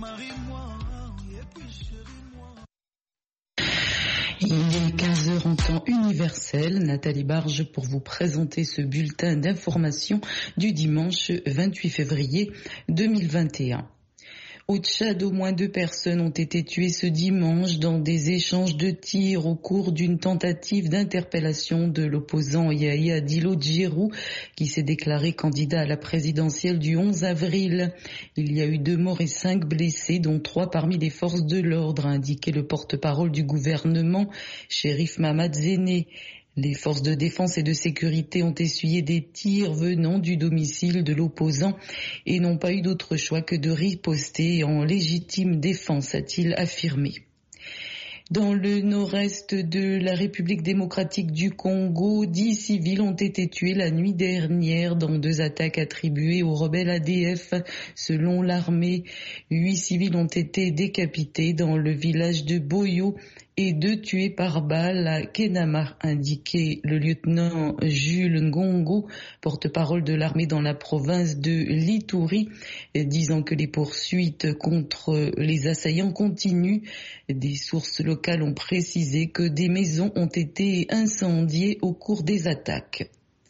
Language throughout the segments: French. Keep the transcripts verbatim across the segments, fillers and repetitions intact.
Il est quinze heures en temps universel. Nathalie Barge pour vous présenter ce bulletin d'information du dimanche vingt-huit février deux mille vingt et un. Au Tchad, au moins deux personnes ont été tuées ce dimanche dans des échanges de tirs au cours d'une tentative d'interpellation de l'opposant Yahya Dilo Djirou qui s'est déclaré candidat à la présidentielle du onze avril. Il y a eu deux morts et cinq blessés, dont trois parmi les forces de l'ordre, a indiqué le porte-parole du gouvernement, Chérif Mamad Zéné. Les forces de défense et de sécurité ont essuyé des tirs venant du domicile de l'opposant et n'ont pas eu d'autre choix que de riposter en légitime défense, a-t-il affirmé. Dans le nord-est de la République démocratique du Congo, dix civils ont été tués la nuit dernière dans deux attaques attribuées aux rebelles A D F. Selon l'armée, huit civils ont été décapités dans le village de Boyo et deux tués par balle à Kenama, indiqué le lieutenant Jules Ngongo, porte-parole de l'armée dans la province de l'Ituri, disant que les poursuites contre les assaillants continuent. Des sources locales ont précisé que des maisons ont été incendiées au cours des attaques.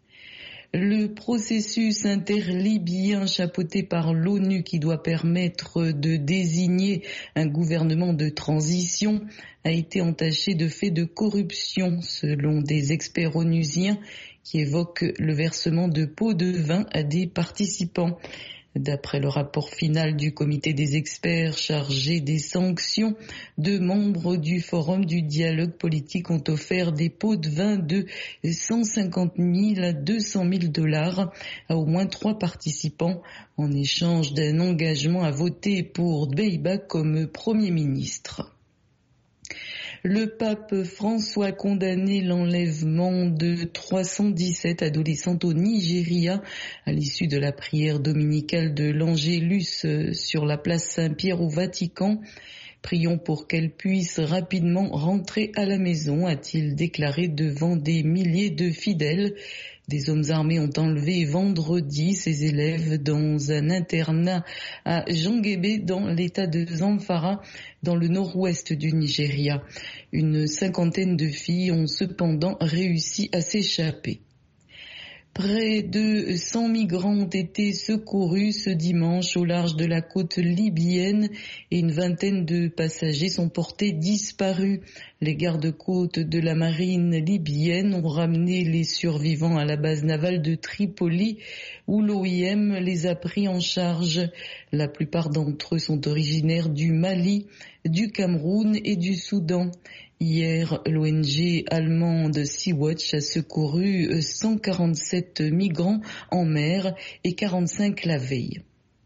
Le processus interlibyen chapeauté par l'ONU qui doit permettre de désigner un gouvernement de transition a été entaché de faits de corruption selon des experts onusiens qui évoquent le versement de pots de vin à des participants. D'après le rapport final du comité des experts chargé des sanctions, deux membres du Forum du dialogue politique ont offert des pots de vin de cent cinquante mille à deux cent mille dollars à au moins trois participants en échange d'un engagement à voter pour Dbeiba comme Premier ministre. Le pape François a condamné l'enlèvement de trois cent dix-sept adolescentes au Nigeria à l'issue de la prière dominicale de l'Angélus sur la place Saint-Pierre au Vatican. Prions pour qu'elles puissent rapidement rentrer à la maison, a-t-il déclaré devant des milliers de fidèles. Des hommes armés ont enlevé vendredi ces élèves dans un internat à Jangebe dans l'état de Zamfara, dans le nord-ouest du Nigeria. Une cinquantaine de filles ont cependant réussi à s'échapper. Près de cent migrants ont été secourus ce dimanche au large de la côte libyenne et une vingtaine de passagers sont portés disparus. Les gardes-côtes de la marine libyenne ont ramené les survivants à la base navale de Tripoli où l'O I M les a pris en charge. La plupart d'entre eux sont originaires du Mali, du Cameroun et du Soudan. Hier, l'O N G allemande Sea-Watch a secouru cent quarante-sept migrants en mer et quarante-cinq la veille.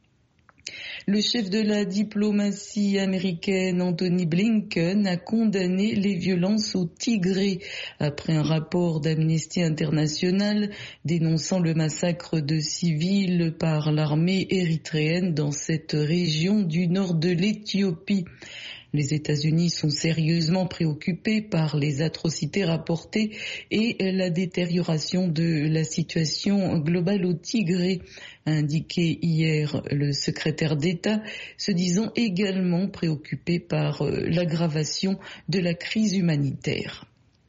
Le chef de la diplomatie américaine, Anthony Blinken, a condamné les violences au Tigré après un rapport d'Amnesty International dénonçant le massacre de civils par l'armée érythréenne dans cette région du nord de l'Éthiopie. Les États-Unis sont sérieusement préoccupés par les atrocités rapportées et la détérioration de la situation globale au Tigré, a indiqué hier le secrétaire d'État, se disant également préoccupé par l'aggravation de la crise humanitaire.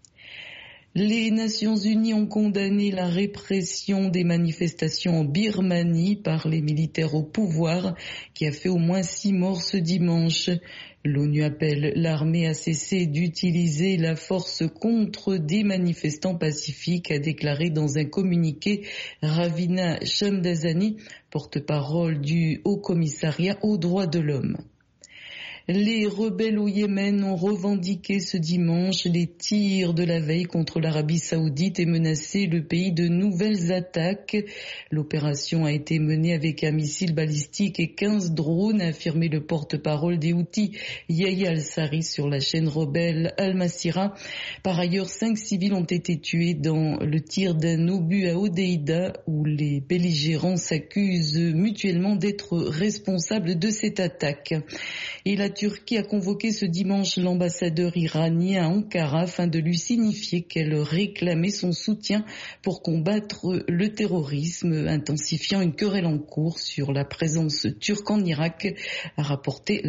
Les Nations Unies ont condamné la répression des manifestations en Birmanie par les militaires au pouvoir qui a fait au moins six morts ce dimanche. L'ONU appelle l'armée à cesser d'utiliser la force contre des manifestants pacifiques, a déclaré dans un communiqué Ravina Shamdasani, porte-parole du Haut-Commissariat aux droits de l'homme. Les rebelles au Yémen ont revendiqué ce dimanche les tirs de la veille contre l'Arabie Saoudite et menacé le pays de nouvelles attaques. L'opération a été menée avec un missile balistique et quinze drones, a affirmé le porte-parole des Houthis, Yahya al-Sari, sur la chaîne rebelle Al-Masira. Par ailleurs, cinq civils ont été tués dans le tir d'un obus à Hodeïda, où les belligérants s'accusent mutuellement d'être responsables de cette attaque. Et la Turquie a convoqué ce dimanche l'ambassadeur iranien à Ankara afin de lui signifier qu'elle réclamait son soutien pour combattre le terrorisme, intensifiant une querelle en cours sur la présence turque en Irak, a rapporté